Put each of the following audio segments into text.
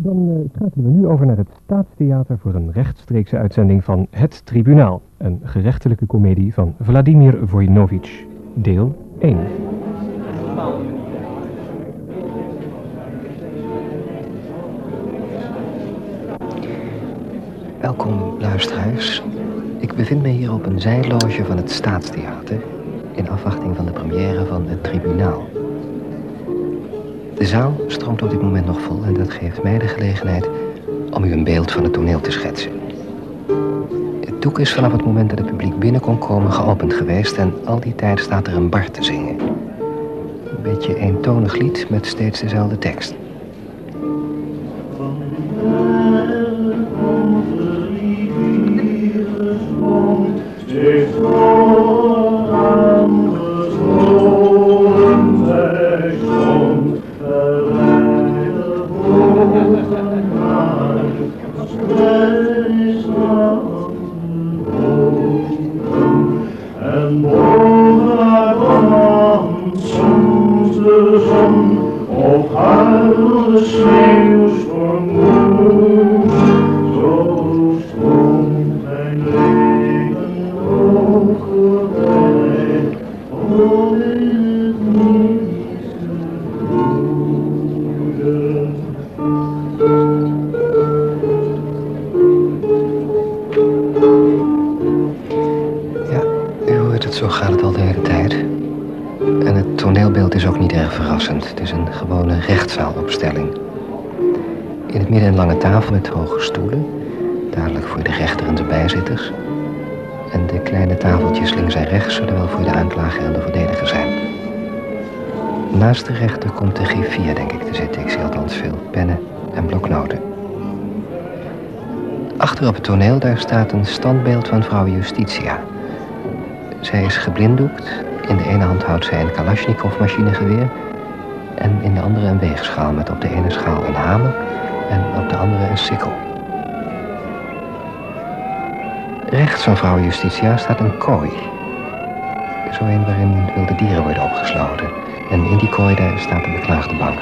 Dan schakelen we nu over naar het Staatstheater voor een rechtstreekse uitzending van Het Tribunaal, een gerechtelijke komedie van Vladimir Voinovich, deel 1. Welkom, luisteraars. Ik bevind me hier op een zijloge van het Staatstheater in afwachting van de première van Het Tribunaal. De zaal stroomt op dit moment nog vol en dat geeft mij de gelegenheid om u een beeld van het toneel te schetsen. Het doek is vanaf het moment dat het publiek binnen kon komen geopend geweest en al die tijd staat er een bar te zingen. Een beetje eentonig lied met steeds dezelfde tekst. Zo gaat het al de hele tijd. En het toneelbeeld is ook niet erg verrassend. Het is een gewone rechtszaalopstelling. In het midden een lange tafel met hoge stoelen. Dadelijk voor de rechter en zijn bijzitters. En de kleine tafeltjes links en rechts zullen wel voor de aanklager en de verdediger zijn. Naast de rechter komt de griffier, denk ik, te zitten. Ik zie althans veel pennen en bloknoten. Achter op het toneel, daar staat een standbeeld van vrouw Justitia. Zij is geblinddoekt. In de ene hand houdt zij een Kalashnikov machinegeweer. En in de andere een weegschaal met op de ene schaal een hamer en op de andere een sikkel. Rechts van vrouw Justitia staat een kooi. Zo een waarin wilde dieren worden opgesloten. En in die kooi daar staat de beklaagde bank.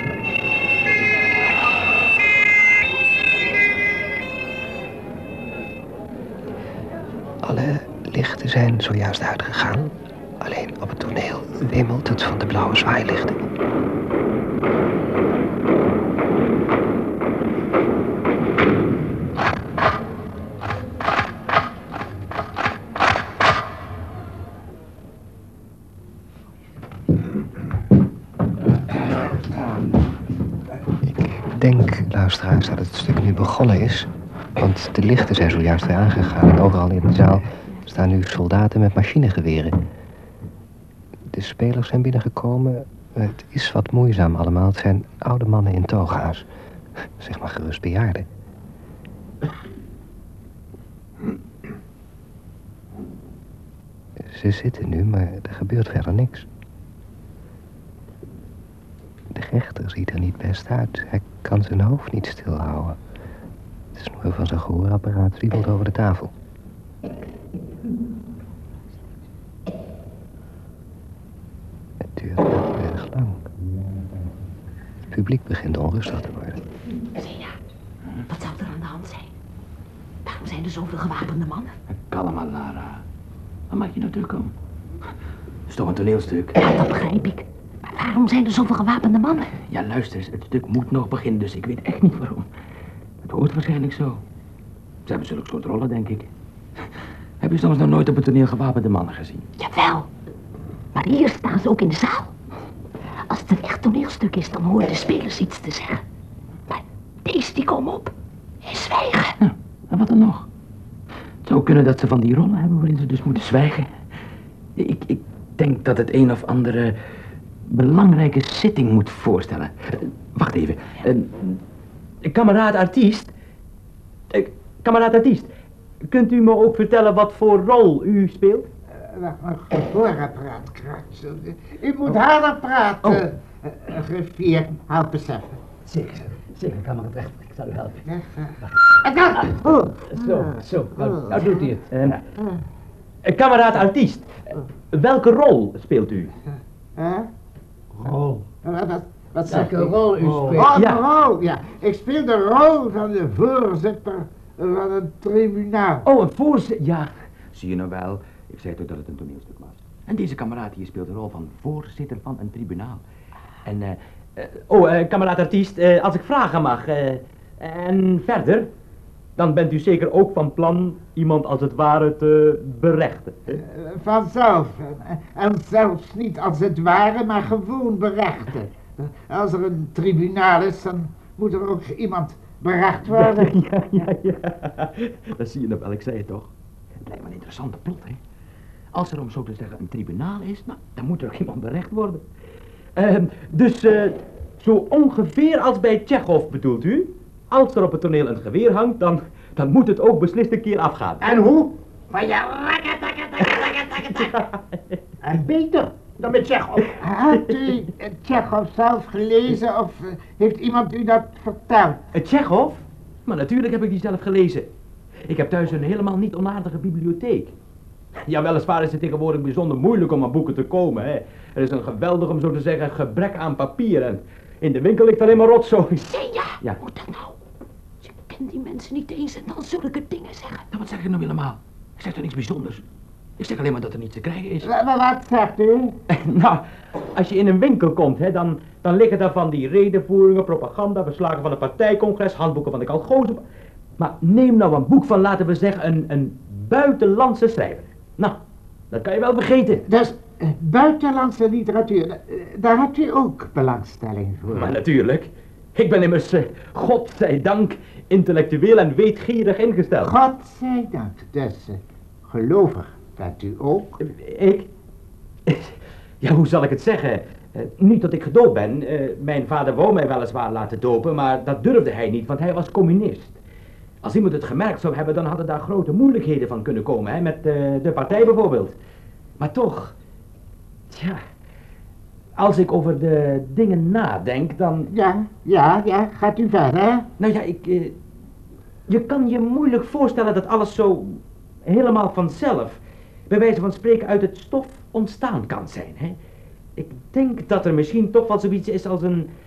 Alle lichten zijn zojuist uitgegaan. Alleen op het toneel wemelt het van de blauwe zwaailichten. Ik denk, luisteraars, dat het stuk nu begonnen is. Want de lichten zijn zojuist weer aangegaan en overal in de zaal staan nu soldaten met machinegeweren. De spelers zijn binnengekomen. Het is wat moeizaam allemaal. Het zijn oude mannen in toga's. Zeg maar gerust bejaarden. Ze zitten nu, maar er gebeurt verder niks. De rechter ziet er niet best uit. Hij kan zijn hoofd niet stilhouden. De snoer van zijn gehoorapparaat wiebelt over de tafel. Het duurt wel erg lang. Het publiek begint onrustig te worden. Ja, wat zou er aan de hand zijn? Waarom zijn er zoveel gewapende mannen? Kalm aan, Lara. Waar maak je nou druk om? Het is toch een toneelstuk? Ja, dat begrijp ik. Maar waarom zijn er zoveel gewapende mannen? Ja, luister eens. Het stuk moet nog beginnen, dus ik weet echt niet waarom. Het hoort waarschijnlijk zo. Ze hebben zulke soort rollen, denk ik. Heb je soms nog nooit op het toneel gewapende mannen gezien? Jawel. Maar hier staan ze ook in de zaal. Als het een echt toneelstuk is, dan horen de spelers iets te zeggen. Maar deze die komen op en zwijgen. Nou, en wat dan nog? Het zou kunnen dat ze van die rollen hebben waarin ze dus moeten zwijgen. Ik denk dat het een of andere belangrijke zitting moet voorstellen. Wacht even. Kameraad artiest. Kameraad artiest. Kunt u me ook vertellen wat voor rol u speelt? Mijn gehoorapparaat kratsen. U moet harder praten. Griffier, help beseffen. Zeker, kameraad rechter. Ik zal u helpen. Zo. Nou doet u het. Kameraad artiest. Welke rol speelt u? Rol? Wat zeg Welke je? rol u speelt? Oh, de Ja. rol, ja. Ik speel de rol van de voorzitter van het tribunaal. Oh, een voorzitter. Ja, zie je nou wel. Ik zei toch dat het een toneelstuk was. En deze kameraad hier speelt de rol van voorzitter van een tribunaal. En, kameraad artiest, als ik vragen mag. En verder, dan bent u zeker ook van plan iemand als het ware te berechten. Hè? Vanzelf. En zelfs niet als het ware, maar gewoon berechten. Als er een tribunaal is, dan moet er ook iemand berecht worden. Ja. Dat zie je nou wel, ik zei het toch. Het lijkt me een interessante plot, hè. Als er om zo te zeggen een tribunaal is, nou, dan moet er ook iemand berecht worden. Dus zo ongeveer als bij Tsjechov bedoelt u? Als er op het toneel een geweer hangt, dan moet het ook beslist een keer afgaan. En hoe? Van je rakka. En beter dan met Tsjechov. Had u Tsjechov zelf gelezen of heeft iemand u dat verteld? Tsjechov? Maar natuurlijk heb ik die zelf gelezen. Ik heb thuis een helemaal niet onaardige bibliotheek. Ja, weliswaar is het tegenwoordig bijzonder moeilijk om aan boeken te komen, hè. Er is een geweldig, om zo te zeggen, gebrek aan papier en in de winkel ligt alleen maar rotzooi. Ja, moet dat nou? Je kent die mensen niet eens en dan zulke dingen zeggen. Nou, wat zeg ik nou helemaal? Ik zeg toch niks bijzonders? Ik zeg alleen maar dat er niets te krijgen is. Wat zegt u? Nou, als je in een winkel komt, hè, dan liggen daar van die redenvoeringen, propaganda, verslagen van een partijcongres, handboeken van de Kalgozen. Maar neem nou een boek van, laten we zeggen, een buitenlandse schrijver. Nou, dat kan je wel vergeten. Dus buitenlandse literatuur, daar hebt u ook belangstelling voor. Maar natuurlijk, ik ben immers, godzijdank, intellectueel en weetgierig ingesteld. Godzijdank, dus gelovig bent u ook. Ik? Ja, hoe zal ik het zeggen? Niet dat ik gedoopt ben. Mijn vader wou mij weliswaar laten dopen, maar dat durfde hij niet, want hij was communist. Als iemand het gemerkt zou hebben, dan hadden daar grote moeilijkheden van kunnen komen, hè, met de partij bijvoorbeeld. Maar toch, tja, als ik over de dingen nadenk, dan... Ja, gaat u verder. Nou ja, je kan je moeilijk voorstellen dat alles zo helemaal vanzelf, bij wijze van spreken, uit het stof ontstaan kan zijn, hè. Ik denk dat er misschien toch wel zoiets is als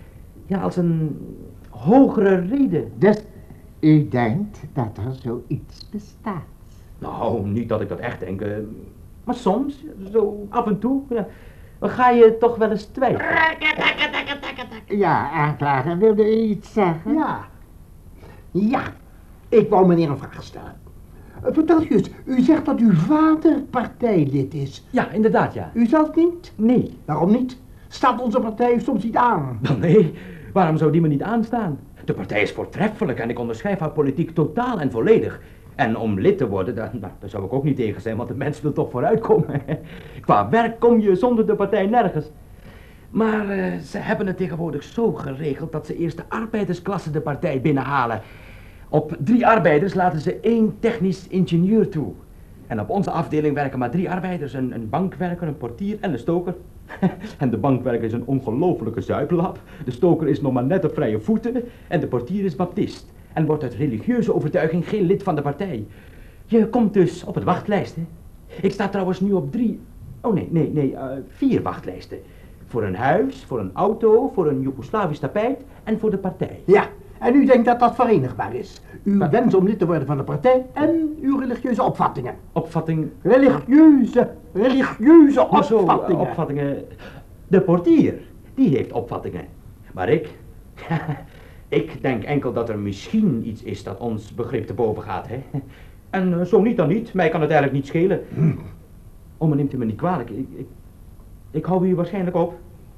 een hogere reden. Dus u denkt dat er zoiets bestaat? Nou, niet dat ik dat echt denk, maar soms, zo af en toe, ja, dan ga je toch wel eens twijfelen. Ja, aanklager, wilde u iets zeggen? Ja, ik wou meneer een vraag stellen. Vertel eens, u zegt dat uw vader partijlid is. Ja, inderdaad, ja. U zelf niet? Nee. Waarom niet? Staat onze partij soms niet aan? Wel nee, waarom zou die me niet aanstaan? De partij is voortreffelijk en ik onderschrijf haar politiek totaal en volledig. En om lid te worden, daar zou ik ook niet tegen zijn, want de mens wil toch vooruitkomen. Qua werk kom je zonder de partij nergens. Maar ze hebben het tegenwoordig zo geregeld dat ze eerst de arbeidersklasse de partij binnenhalen. Op 3 arbeiders laten ze 1 technisch ingenieur toe. En op onze afdeling werken maar 3 arbeiders, een bankwerker, een portier en een stoker. En de bankwerker is een ongelofelijke zuiplap. De stoker is nog maar net op vrije voeten en de portier is baptist. En wordt uit religieuze overtuiging geen lid van de partij. Je komt dus op het wachtlijst, hè. Ik sta trouwens nu op 4 wachtlijsten. Voor een huis, voor een auto, voor een Joegoslavisch tapijt en voor de partij. Ja, en u denkt dat dat verenigbaar is. Uw wens om lid te worden van de partij en uw religieuze opvattingen. Opvatting... Religieuze Hoezo, opvattingen. opvattingen? De portier, die heeft opvattingen. Maar ik... ik denk enkel dat er misschien iets is dat ons begrip te boven gaat, hè. En zo niet dan niet, mij kan het eigenlijk niet schelen. Oh, maar neemt u me niet kwalijk, ik hou u waarschijnlijk op.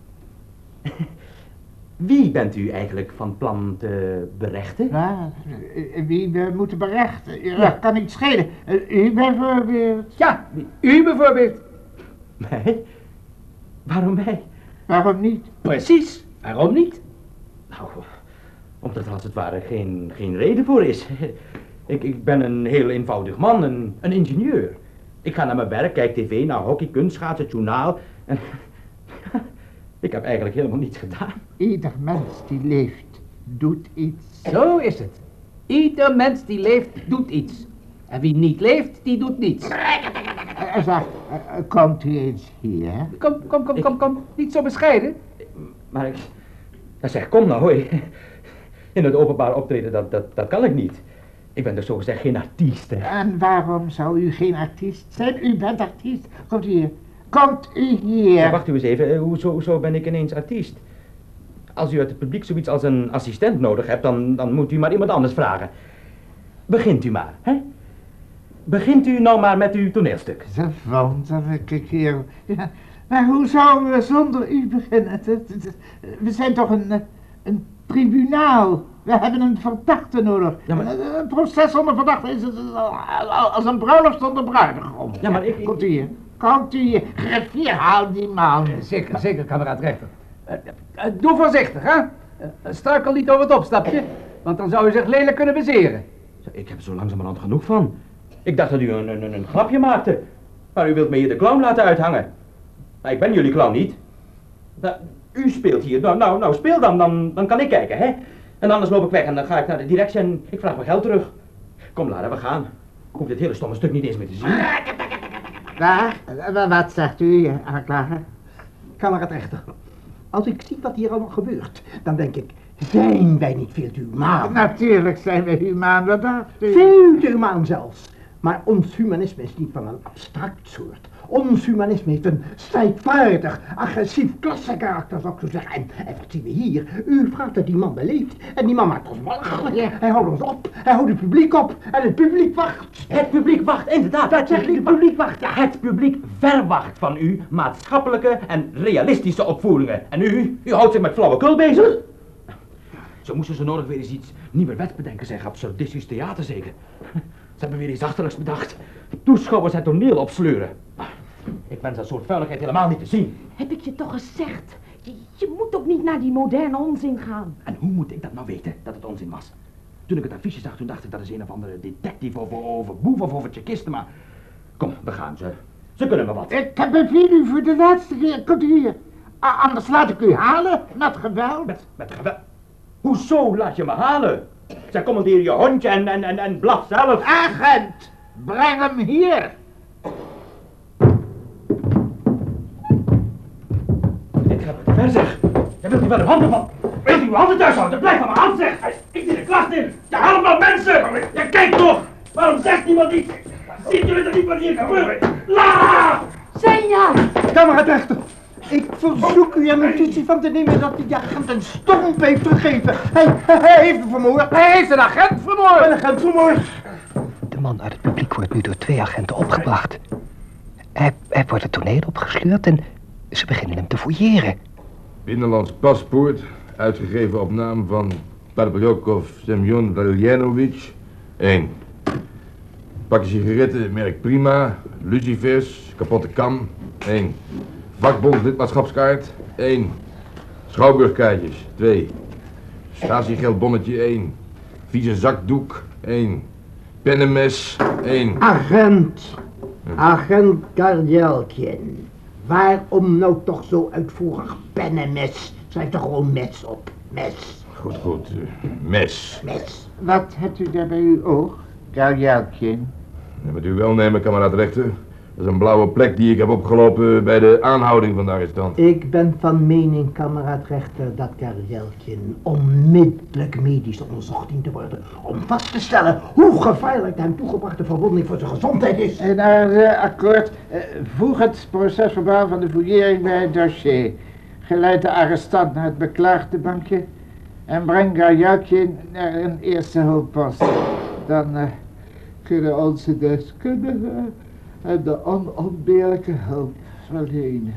Wie bent u eigenlijk van plan te berechten? Ja, wie we moeten berechten, dat kan niet schelen. U bijvoorbeeld. Ja, u bijvoorbeeld. Mij? Waarom mij? Waarom niet? Precies, waarom niet? Nou, omdat er als het ware geen reden voor is. Ik ben een heel eenvoudig man, een ingenieur. Ik ga naar mijn werk, kijk tv, naar hockey, kunstschaatsen, het journaal. En ik heb eigenlijk helemaal niets gedaan. Ieder mens die leeft, doet iets. Zo is het. Ieder mens die leeft, doet iets. En wie niet leeft, die doet niets. Zeg, komt u eens hier. Kom. Niet zo bescheiden. Maar Ja, zeg, kom nou, hoi. In het openbaar optreden, dat kan ik niet. Ik ben dus zogezegd geen artiest, hè. En waarom zou u geen artiest zijn? U bent artiest. Komt u hier. Komt u hier. Ja, wacht u eens even, hoezo ben ik ineens artiest? Als u uit het publiek zoiets als een assistent nodig hebt, dan moet u maar iemand anders vragen. Begint u maar, hè? Begint u nou maar met uw toneelstuk. Zo wonderlijke kerel. Ja, maar hoe zouden we zonder u beginnen? We zijn toch een tribunaal. We hebben een verdachte nodig. Ja, maar... Een proces zonder verdachte is als een bruiloft zonder bruidegom. Ja, maar Komt u hier. Komt u hier. Griffier, haal die man. Zeker, kameraad rechter. Doe voorzichtig, hè? Struikel niet over het opstapje, want dan zou u zich lelijk kunnen bezeren. Ik heb er zo langzamerhand genoeg van. Ik dacht dat u een grapje maakte. Maar u wilt me hier de clown laten uithangen. Nou, ik ben jullie clown niet. Nou, u speelt hier. Nou, speel dan kan ik kijken, hè? En anders loop ik weg en dan ga ik naar de directie en ik vraag mijn geld terug. Kom, Lara, we gaan. Ik hoef dit hele stomme stuk niet eens meer te zien. Wat zegt u, aanklager? Kameraad rechter, als ik zie wat hier allemaal gebeurt, dan denk ik, zijn wij niet veel te humaan? Natuurlijk zijn we humaan, wat dacht u? Veel te humaan zelfs. Maar ons humanisme is niet van een abstract soort. Ons humanisme heeft een strijdvaardig, agressief klassekarakter, zou ik zo zeggen. En wat zien we hier? U vraagt dat die man beleeft en die man maakt ons belachelijk. Ja. Hij houdt ons op, hij houdt het publiek op en het publiek wacht. Het publiek wacht, inderdaad. Dat zeg ik, het publiek wacht. Ja, het publiek verwacht van u maatschappelijke en realistische opvoeringen. En u houdt zich met flauwekul bezig. Zo moesten ze nodig weer eens iets nieuwerwets bedenken, zeg. Absurdistisch theater zeker. Ze hebben weer iets achterlijks bedacht. Toeschouwers het toneel opsleuren. Ik wens dat soort vuiligheid helemaal niet te zien. Heb ik je toch gezegd? Je moet ook niet naar die moderne onzin gaan. En hoe moet ik dat nou weten, dat het onzin was? Toen ik het affiche zag, toen dacht ik dat is een of andere detective over boef of over checisten, maar... Kom, we gaan, ze kunnen me wat. Ik beveel u voor de laatste keer, komt u hier. Anders laat ik u halen, met geweld. Met geweld? Hoezo laat je me halen? Zij commandeer je hondje en blaf zelf. Agent, breng hem hier. Dit gaat me te ver, zeg. Jij wilt u wel uw handen van. Wilt u uw handen thuis houden? Blijf van mijn hand, zeg. Ik zie de klacht in. Je allemaal mensen. Ja, kijk toch. Waarom zegt niemand iets? Ziet jullie er niet wat hier gebeurt? Lara! Senja! Kameraad rechter, ik verzoek u er notitie van te nemen dat die agent een stomp heeft gegeven. Hij heeft hem vermoord. Hij heeft een agent vermoord! Een agent vermoord. De man uit het publiek wordt nu door 2 agenten opgebracht. Hij wordt het toneel opgesleurd en ze beginnen hem te fouilleren. Binnenlands paspoort, uitgegeven op naam van Parbrokov Semyon Valerianovich, 1. Pakje sigaretten, merk Prima, lucifers, kapotte kam, 1. Vakbond lidmaatschapskaart, 1. Schouwburgkaartjes, 2. Statiegeldbonnetje, 1. Vieze zakdoek, 1. Pennenmes, 1. Agent Garjelkin. Waarom nou toch zo uitvoerig pennenmes? Schrijf toch gewoon mes op. Mes. Goed, mes. Mes. Wat hebt u daar bij uw oog, Garjeltje? Dat moet u wel nemen, kameraad rechter. Dat is een blauwe plek die ik heb opgelopen bij de aanhouding van de arrestant. Ik ben van mening, kameraad rechter, dat Garjelkin onmiddellijk medisch onderzocht dient te worden. Om vast te stellen hoe gevaarlijk de hem toegebrachte verwonding voor zijn gezondheid is. Naar akkoord, voeg het procesverbaal van de fouillering bij het dossier. Geleid de arrestant naar het beklaagde bankje en breng Garjelkin naar een eerste hulppost. Dan kunnen onze deskundigen en de onontbeerlijke hulp verlenen.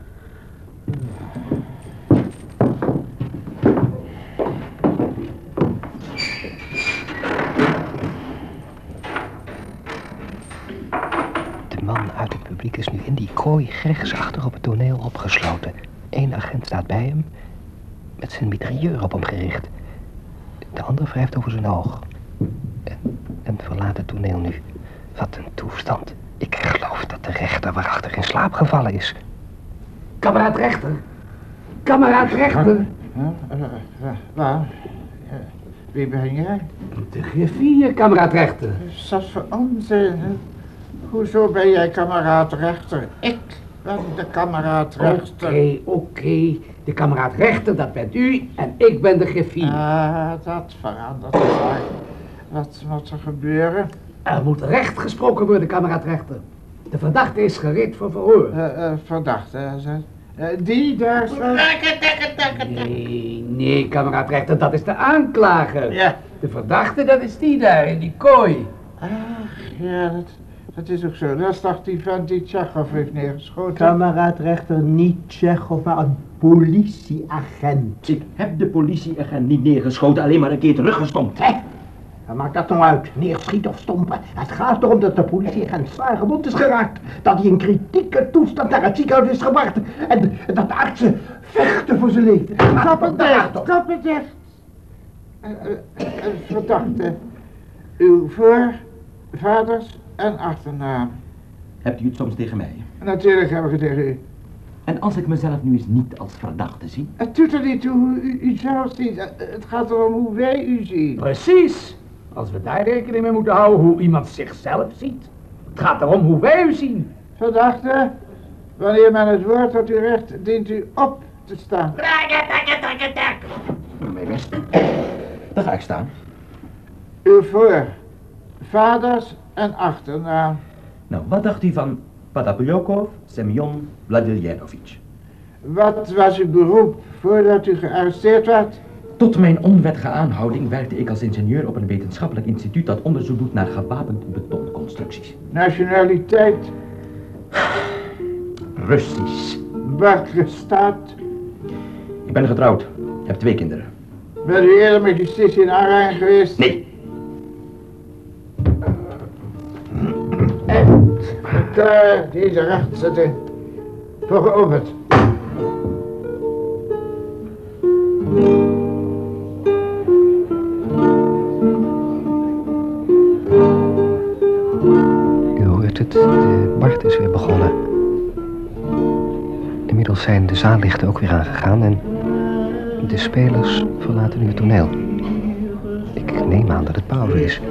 De man uit het publiek is nu in die kooi rechtsachter op het toneel opgesloten. 1 agent staat bij hem, met zijn mitrailleur op hem gericht. De ander wrijft over zijn oog. En verlaat het toneel nu. Wat een toestand. Ik geloof dat de rechter waarachter in slaap gevallen is. Kameraad rechter. Kameraad rechter. Waar? Wie ben jij? De griffier, kameraad rechter. Dat is voor onzin. Hoezo ben jij kameraad rechter? Ik ben de kameraad rechter. Oké. De De kameraad rechter, dat bent u en ik ben de griffier. Dat verandert de zaak. Wat moet er gebeuren? Er moet recht gesproken worden, kameraad rechter. De verdachte is gereed voor verhoor. Verdachte, die daar zo... Nee, kameraad rechter, dat is de aanklager. Ja. De verdachte, dat is die daar in die kooi. Ach, ja, dat is ook zo. Dat is toch die vent die Tjechov heeft neergeschoten? Kameraad rechter, niet Tjechov, maar een politieagent. Ik heb de politieagent niet neergeschoten, alleen maar een keer teruggestompt. Hé, wat maakt dat nou uit? Neerschieten of stompen? Het gaat erom dat de politieagent zwaar gewond is geraakt. Dat hij in kritieke toestand naar het ziekenhuis is gebracht. En dat de artsen vechten voor zijn leven. Stop het dicht! Verdachte, uw voor, vaders en achternaam. Hebt u het soms tegen mij? Natuurlijk hebben we het tegen u. En als ik mezelf nu eens niet als verdachte zie? Het doet er niet toe hoe u zelf ziet. Het gaat erom hoe wij u zien. Precies. Als we daar rekening mee moeten houden hoe iemand zichzelf ziet. Het gaat erom hoe wij u zien. Verdachte, wanneer men het woord tot u recht, dient u op te staan. Mijn best. Dan ga ik staan. Uw voor, vaders en achternaam. Nou, wat dacht u van Padapyokov Semyon Vladiljenovich? Wat was uw beroep voordat u gearresteerd werd? Tot mijn onwettige aanhouding werkte ik als ingenieur op een wetenschappelijk instituut dat onderzoek doet naar gewapend betonconstructies. Nationaliteit? Russisch. Welke staat? Ik ben getrouwd. Ik heb 2 kinderen. Bent u eerder met justitie in aanraking geweest? Nee. En verklaar deze rechtszitting voor geopend. U hoort het, de markt is weer begonnen. Inmiddels zijn de zaallichten ook weer aangegaan en de spelers verlaten nu het toneel. Ik neem aan dat het pauze is.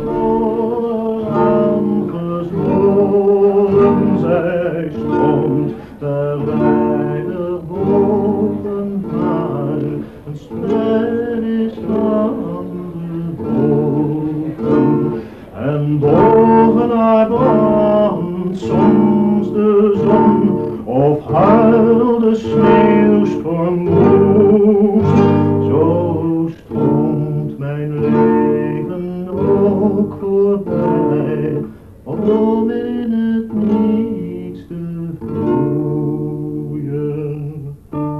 Zij stond terwijl er boven haar een ster is aangebogen. En boven haar brandt soms de zon of huilt de sneeuwstorm woest. Zo stroomt mijn leven ook voorbij, om in het niets te vloeien.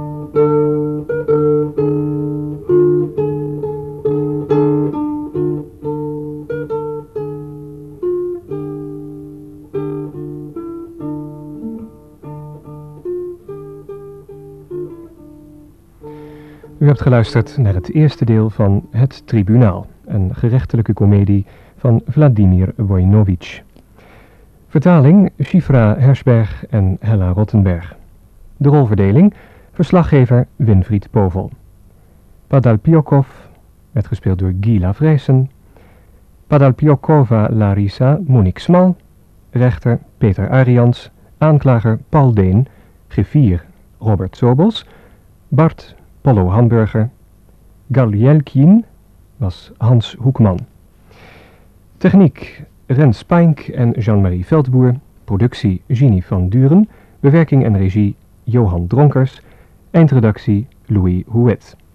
U hebt geluisterd naar het eerste deel van Het Tribunaal, een gerechtelijke komedie van Vladimir Voinovich. Vertaling Shifra Hersberg en Hella Rottenberg. De rolverdeling verslaggever Winfried Povel. Padalpyokov werd gespeeld door Gila Vrijsen. Padalpyokova Larisa Monique Smal. Rechter Peter Arians. Aanklager Paul Deen. Griffier Robert Sobels. Bart Pollo Hamburger. Galjelkin was Hans Hoekman. Techniek Rens Pijnk en Jean-Marie Veldboer. Productie Ginny van Duren. Bewerking en regie Johan Dronkers. Eindredactie Louis Houet.